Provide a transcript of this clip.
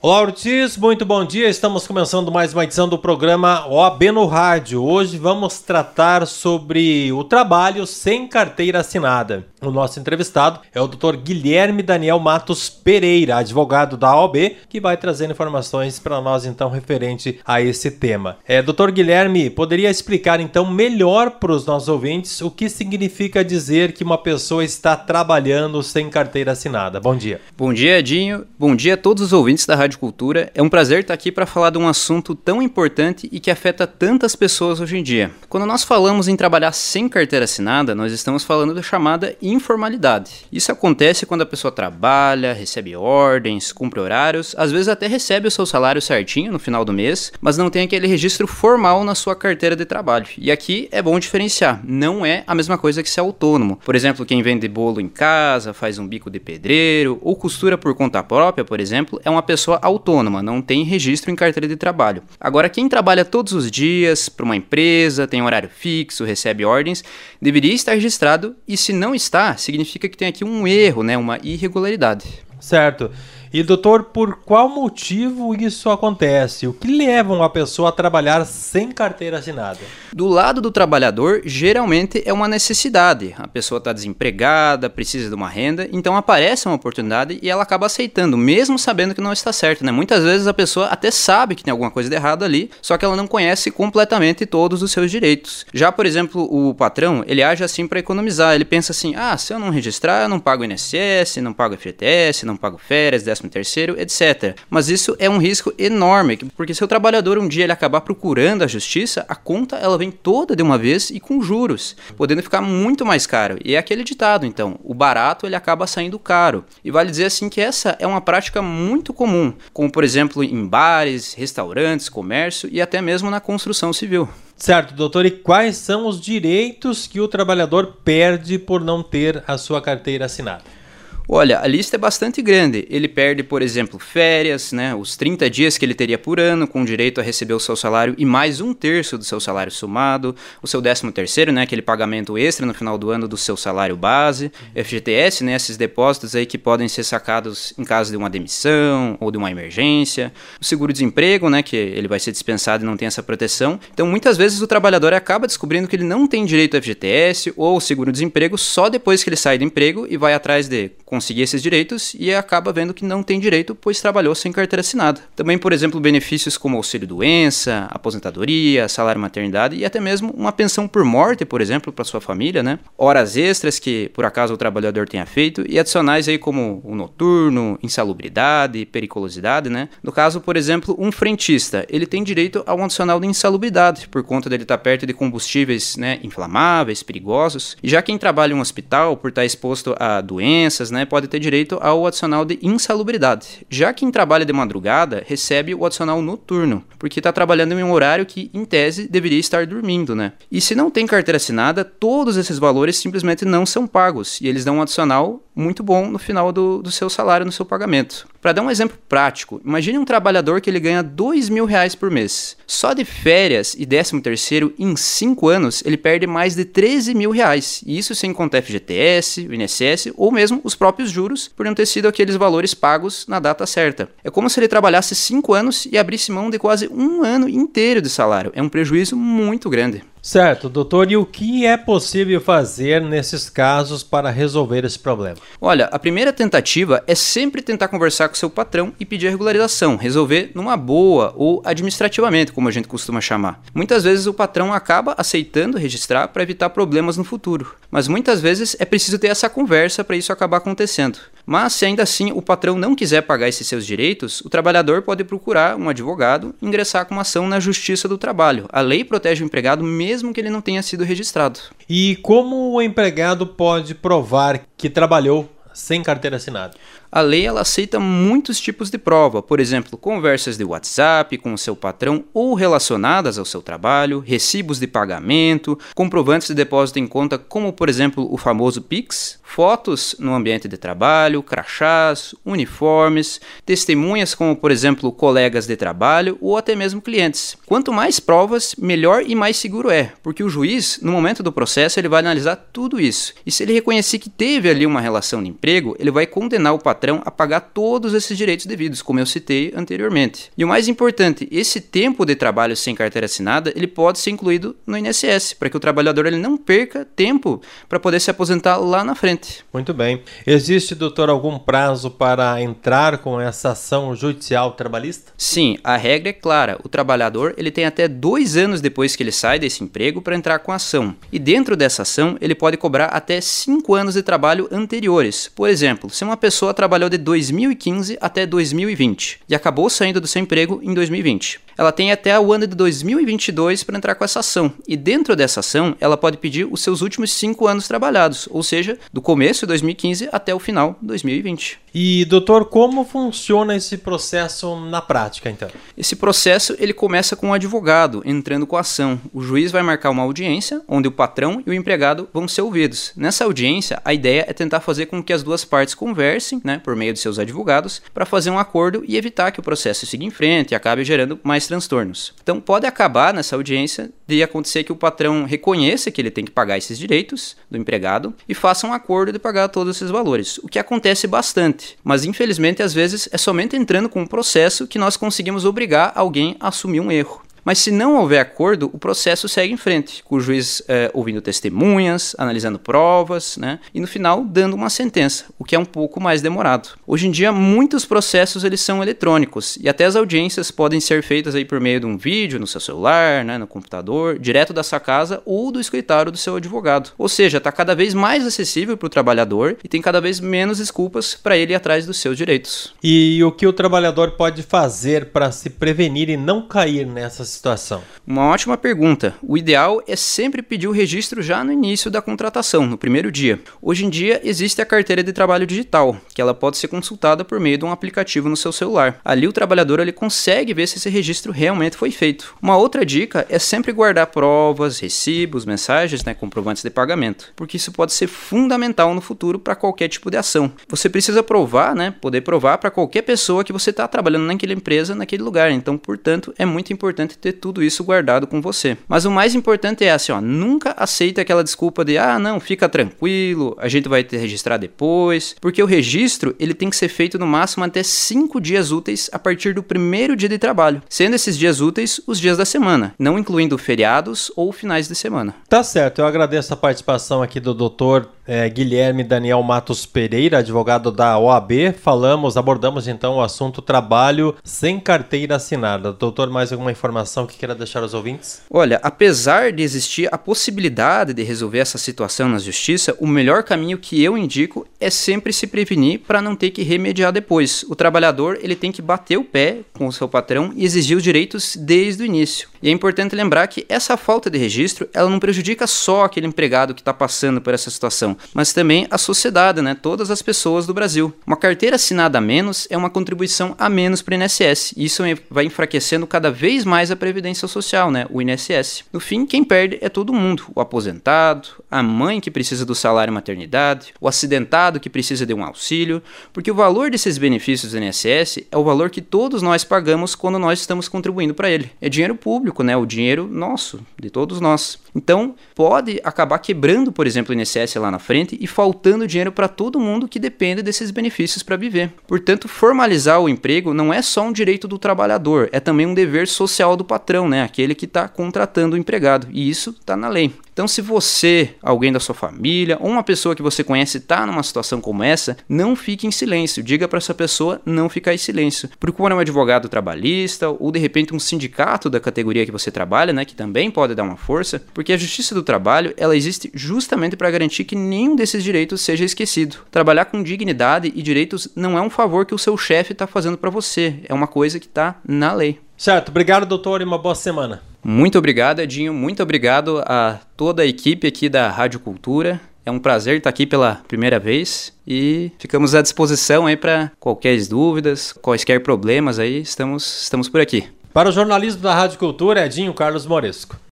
Olá, Ortiz, muito bom dia. Estamos começando mais uma edição do programa OAB no Rádio. Hoje vamos tratar sobre o trabalho sem carteira assinada. O nosso entrevistado é o Dr. Guilherme Daniel Matos Pereira, advogado da OAB, que vai trazer informações para nós então referente a esse tema. Dr. Guilherme, poderia explicar então melhor para os nossos ouvintes o que significa dizer que uma pessoa está trabalhando sem carteira assinada? Bom dia. Bom dia, Edinho. Bom dia a todos os ouvintes da Rádio Cultura. É um prazer estar aqui para falar de um assunto tão importante e que afeta tantas pessoas hoje em dia. Quando nós falamos em trabalhar sem carteira assinada, nós estamos falando da chamada informalidade. Isso acontece quando a pessoa trabalha, recebe ordens, cumpre horários, às vezes até recebe o seu salário certinho no final do mês, mas não tem aquele registro formal na sua carteira de trabalho. E aqui é bom diferenciar, não é a mesma coisa que ser autônomo. Por exemplo, quem vende bolo em casa, faz um bico de pedreiro ou costura por conta própria, por exemplo, é uma pessoa autônoma, não tem registro em carteira de trabalho. Agora, quem trabalha todos os dias para uma empresa, tem horário fixo, recebe ordens, deveria estar registrado e se não está, significa que tem aqui um erro, uma irregularidade. Certo. E doutor, por qual motivo isso acontece? O que leva uma pessoa a trabalhar sem carteira assinada? Do lado do trabalhador, geralmente é uma necessidade. A pessoa está desempregada, precisa de uma renda, então aparece uma oportunidade e ela acaba aceitando, mesmo sabendo que não está certo, Muitas vezes a pessoa até sabe que tem alguma coisa de errado ali, só que ela não conhece completamente todos os seus direitos. Já, por exemplo, o patrão, ele age assim para economizar. Ele pensa assim, se eu não registrar, eu não pago INSS, não pago FGTS, não pago férias, 13º, etc. Mas isso é um risco enorme, porque se o trabalhador um dia ele acabar procurando a justiça, a conta ela vem toda de uma vez e com juros, podendo ficar muito mais caro. E é aquele ditado, então, o barato ele acaba saindo caro. E vale dizer assim que essa é uma prática muito comum, como por exemplo em bares, restaurantes, comércio e até mesmo na construção civil. Certo, doutor, e quais são os direitos que o trabalhador perde por não ter a sua carteira assinada? Olha, a lista é bastante grande. Ele perde, por exemplo, férias, os 30 dias que ele teria por ano, com direito a receber o seu salário e mais 1/3 do seu salário somado, o seu 13º, aquele pagamento extra no final do ano do seu salário base, FGTS, esses depósitos aí que podem ser sacados em caso de uma demissão ou de uma emergência, o seguro-desemprego, que ele vai ser dispensado e não tem essa proteção. Então, muitas vezes o trabalhador acaba descobrindo que ele não tem direito ao FGTS ou seguro-desemprego só depois que ele sai do emprego e vai atrás de conseguir esses direitos e acaba vendo que não tem direito, pois trabalhou sem carteira assinada. Também, por exemplo, benefícios como auxílio-doença, aposentadoria, salário-maternidade e até mesmo uma pensão por morte, por exemplo, para sua família, Horas extras que, por acaso, o trabalhador tenha feito e adicionais aí como o noturno, insalubridade, periculosidade, No caso, por exemplo, um frentista, ele tem direito a um adicional de insalubridade, por conta dele estar perto de combustíveis, inflamáveis, perigosos. E já quem trabalha em um hospital, por estar exposto a doenças, pode ter direito ao adicional de insalubridade. Já quem trabalha de madrugada recebe o adicional noturno, porque está trabalhando em um horário que, em tese, deveria estar dormindo, E se não tem carteira assinada, todos esses valores simplesmente não são pagos, e eles dão um adicional muito bom no final do seu salário, no seu pagamento. Para dar um exemplo prático, imagine um trabalhador que ele ganha R$2.000 por mês. Só de férias e 13º, em 5 anos, ele perde mais de R$13.000. E isso sem contar FGTS, o INSS ou mesmo os próprios juros por não ter sido aqueles valores pagos na data certa. É como se ele trabalhasse 5 anos e abrisse mão de quase um ano inteiro de salário. É um prejuízo muito grande. Certo, doutor, e o que é possível fazer nesses casos para resolver esse problema? Olha, a primeira tentativa é sempre tentar conversar com seu patrão e pedir a regularização, resolver numa boa ou administrativamente, como a gente costuma chamar. Muitas vezes o patrão acaba aceitando registrar para evitar problemas no futuro, mas muitas vezes é preciso ter essa conversa para isso acabar acontecendo. Mas se ainda assim o patrão não quiser pagar esses seus direitos, o trabalhador pode procurar um advogado e ingressar com uma ação na Justiça do Trabalho. A lei protege o empregado mesmo que ele não tenha sido registrado. E como o empregado pode provar que trabalhou sem carteira assinada? A lei ela aceita muitos tipos de prova, por exemplo, conversas de WhatsApp com o seu patrão ou relacionadas ao seu trabalho, recibos de pagamento, comprovantes de depósito em conta, como por exemplo o famoso Pix, fotos no ambiente de trabalho, crachás, uniformes, testemunhas como por exemplo colegas de trabalho ou até mesmo clientes. Quanto mais provas, melhor e mais seguro é, porque o juiz, no momento do processo, ele vai analisar tudo isso. E se ele reconhecer que teve ali uma relação de emprego, ele vai condenar o patrão patrão a pagar todos esses direitos devidos, como eu citei anteriormente. E o mais importante, esse tempo de trabalho sem carteira assinada, ele pode ser incluído no INSS, para que o trabalhador ele não perca tempo para poder se aposentar lá na frente. Muito bem. Existe, doutor, algum prazo para entrar com essa ação judicial trabalhista? Sim, a regra é clara. O trabalhador ele tem até 2 anos depois que ele sai desse emprego para entrar com a ação. E dentro dessa ação, ele pode cobrar até 5 anos de trabalho anteriores. Por exemplo, se uma pessoa trabalhou de 2015 até 2020 e acabou saindo do seu emprego em 2020, ela tem até o ano de 2022 para entrar com essa ação. E dentro dessa ação, ela pode pedir os seus últimos 5 anos trabalhados, ou seja, do começo de 2015 até o final de 2020. E, doutor, como funciona esse processo na prática, então? Esse processo ele começa com o advogado entrando com a ação. O juiz vai marcar uma audiência, onde o patrão e o empregado vão ser ouvidos. Nessa audiência, a ideia é tentar fazer com que as duas partes conversem, por meio de seus advogados, para fazer um acordo e evitar que o processo siga em frente e acabe gerando mais transtornos. Então, pode acabar nessa audiência de acontecer que o patrão reconheça que ele tem que pagar esses direitos do empregado e faça um acordo de pagar todos esses valores, o que acontece bastante. Mas, infelizmente, às vezes é somente entrando com um processo que nós conseguimos obrigar alguém a assumir um erro. Mas se não houver acordo, o processo segue em frente, com o juiz ouvindo testemunhas, analisando provas, e no final dando uma sentença, o que é um pouco mais demorado. Hoje em dia, muitos processos eles são eletrônicos e até as audiências podem ser feitas aí por meio de um vídeo no seu celular, no computador, direto da sua casa ou do escritório do seu advogado. Ou seja, está cada vez mais acessível para o trabalhador e tem cada vez menos desculpas para ele ir atrás dos seus direitos. E o que o trabalhador pode fazer para se prevenir e não cair nessa situação? Uma ótima pergunta. O ideal é sempre pedir o registro já no início da contratação, no primeiro dia. Hoje em dia existe a carteira de trabalho digital, que ela pode ser consultada por meio de um aplicativo no seu celular. Ali o trabalhador ele consegue ver se esse registro realmente foi feito. Uma outra dica é sempre guardar provas, recibos, mensagens, comprovantes de pagamento, porque isso pode ser fundamental no futuro para qualquer tipo de ação. Você precisa provar, poder provar para qualquer pessoa que você está trabalhando naquela empresa, naquele lugar. Então, portanto, é muito importante ter tudo isso guardado com você. Mas o mais importante é nunca aceite aquela desculpa de não, fica tranquilo, a gente vai te registrar depois, porque o registro ele tem que ser feito no máximo até 5 dias úteis a partir do primeiro dia de trabalho, sendo esses dias úteis os dias da semana, não incluindo feriados ou finais de semana. Tá certo, eu agradeço a participação aqui do doutor Guilherme Daniel Matos Pereira, advogado da OAB. Abordamos então o assunto trabalho sem carteira assinada. Doutor, mais alguma informação que queira deixar aos ouvintes? Olha, apesar de existir a possibilidade de resolver essa situação na justiça, o melhor caminho que eu indico é sempre se prevenir para não ter que remediar depois. O trabalhador ele tem que bater o pé com o seu patrão e exigir os direitos desde o início. E é importante lembrar que essa falta de registro ela não prejudica só aquele empregado que está passando por essa situação, mas também a sociedade, todas as pessoas do Brasil. Uma carteira assinada a menos é uma contribuição a menos para o INSS. Isso vai enfraquecendo cada vez mais a Previdência Social, o INSS. No fim, quem perde é todo mundo. O aposentado, a mãe que precisa do salário maternidade, o acidentado que precisa de um auxílio, porque o valor desses benefícios do INSS é o valor que todos nós pagamos quando nós estamos contribuindo para ele. É dinheiro público, o dinheiro nosso, de todos nós. Então, pode acabar quebrando, por exemplo, o INSS lá na frente e faltando dinheiro para todo mundo que depende desses benefícios para viver. Portanto, formalizar o emprego não é só um direito do trabalhador, é também um dever social do patrão, aquele que está contratando o empregado, e isso está na lei. Então, se você, alguém da sua família ou uma pessoa que você conhece está numa situação como essa, não fique em silêncio. Diga para essa pessoa não ficar em silêncio. Procure um advogado trabalhista ou, de repente, um sindicato da categoria que você trabalha, que também pode dar uma força, porque a Justiça do Trabalho ela existe justamente para garantir que nenhum desses direitos seja esquecido. Trabalhar com dignidade e direitos não é um favor que o seu chefe está fazendo para você, é uma coisa que está na lei. Certo, obrigado, doutor, e uma boa semana. Muito obrigado, Edinho. Muito obrigado a toda a equipe aqui da Rádio Cultura. É um prazer estar aqui pela primeira vez e ficamos à disposição aí para qualquer dúvidas, quaisquer problemas aí, estamos por aqui. Para o jornalismo da Rádio Cultura, Edinho Carlos Moresco.